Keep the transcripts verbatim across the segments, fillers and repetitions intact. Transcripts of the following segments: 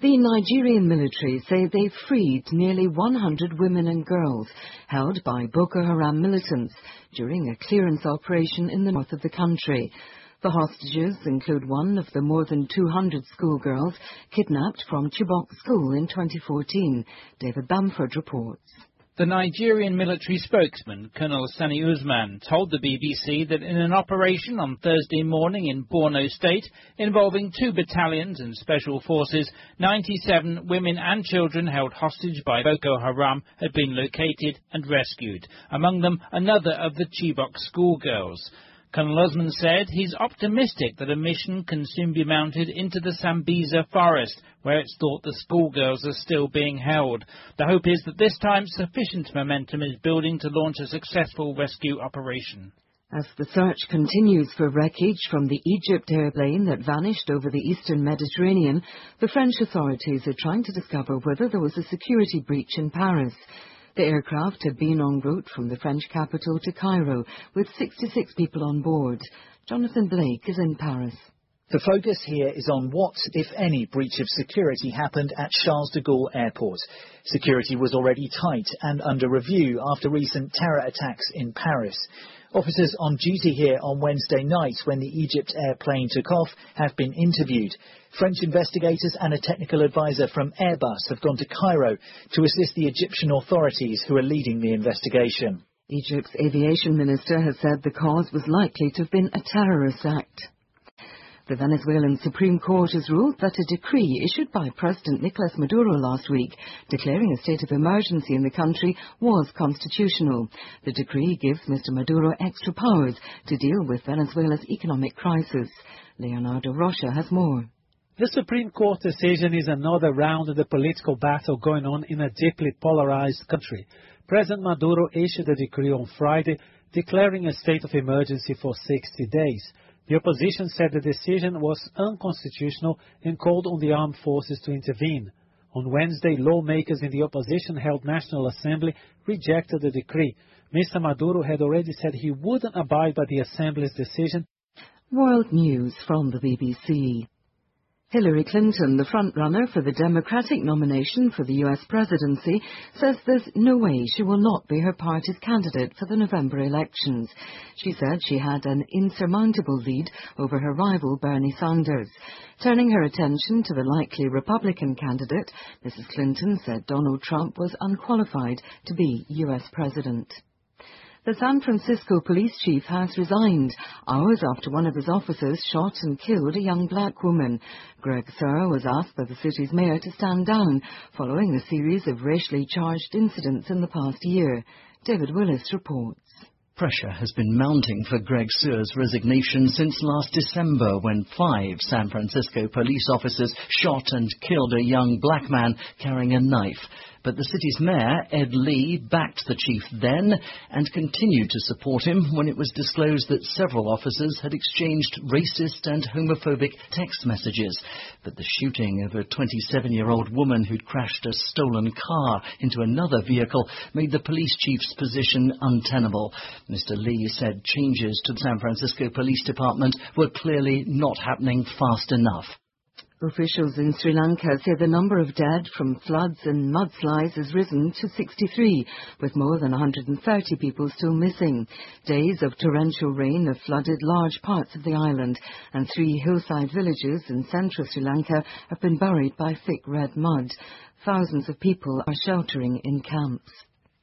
The Nigerian military say they've freed nearly one hundred women and girls held by Boko Haram militants during a clearance operation in the north of the country. The hostages include one of the more than two hundred schoolgirls kidnapped from Chibok School in twenty fourteen. David Bamford reports. The Nigerian military spokesman, Colonel Sani Usman, told the B B C that in an operation on Thursday morning in Borno State involving two battalions and special forces, ninety-seven women and children held hostage by Boko Haram had been located and rescued, among them another of the Chibok schoolgirls. Colonel Usman said he's optimistic that a mission can soon be mounted into the Sambisa forest, where it's thought the schoolgirls are still being held. The hope is that this time sufficient momentum is building to launch a successful rescue operation. As the search continues for wreckage from the Egypt airplane that vanished over the eastern Mediterranean, the French authorities are trying to discover whether there was a security breach in Paris. The aircraft had been en route from the French capital to Cairo, with sixty-six people on board. Jonathan Blake is in Paris. The focus here is on what, if any, breach of security happened at Charles de Gaulle Airport. Security was already tight and under review after recent terror attacks in Paris. Officers on duty here on Wednesday night when the Egypt airplane took off have been interviewed. French investigators and a technical advisor from Airbus have gone to Cairo to assist the Egyptian authorities who are leading the investigation. Egypt's aviation minister has said the cause was likely to have been a terrorist act. The Venezuelan Supreme Court has ruled that a decree issued by President Nicolas Maduro last week declaring a state of emergency in the country was constitutional. The decree gives Mister Maduro extra powers to deal with Venezuela's economic crisis. Leonardo Rocha has more. The Supreme Court decision is another round of the political battle going on in a deeply polarized country. President Maduro issued a decree on Friday declaring a state of emergency for sixty days. The opposition said the decision was unconstitutional and called on the armed forces to intervene. On Wednesday, lawmakers in the opposition-held National Assembly rejected the decree. Mister Maduro had already said he wouldn't abide by the Assembly's decision. World News from the B B C. Hillary Clinton, the front-runner for the Democratic nomination for the U S presidency, says there's no way she will not be her party's candidate for the November elections. She said she had an insurmountable lead over her rival Bernie Sanders. Turning her attention to the likely Republican candidate, Missus Clinton said Donald Trump was unqualified to be U S president. The San Francisco police chief has resigned, hours after one of his officers shot and killed a young black woman. Greg Suhr was asked by the city's mayor to stand down, following a series of racially charged incidents in the past year. David Willis reports. Pressure has been mounting for Greg Suhr's resignation since last December when five San Francisco police officers shot and killed a young black man carrying a knife. But the city's mayor, Ed Lee, backed the chief then and continued to support him when it was disclosed that several officers had exchanged racist and homophobic text messages. But the shooting of a twenty-seven-year-old woman who'd crashed a stolen car into another vehicle made the police chief's position untenable. Mister Lee said changes to the San Francisco Police Department were clearly not happening fast enough. Officials in Sri Lanka say the number of dead from floods and mudslides has risen to sixty-three, with more than one hundred thirty people still missing. Days of torrential rain have flooded large parts of the island, and three hillside villages in central Sri Lanka have been buried by thick red mud. Thousands of people are sheltering in camps.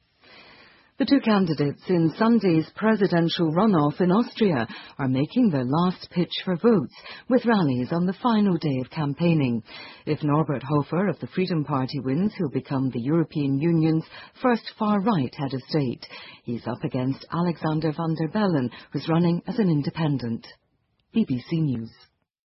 The two candidates in Sunday's presidential runoff in Austria are making their last pitch for votes, with rallies on the final day of campaigning. If Norbert Hofer of the Freedom Party wins, he'll become the European Union's first far-right head of state. He's up against Alexander van der Bellen, who's running as an independent. B B C News.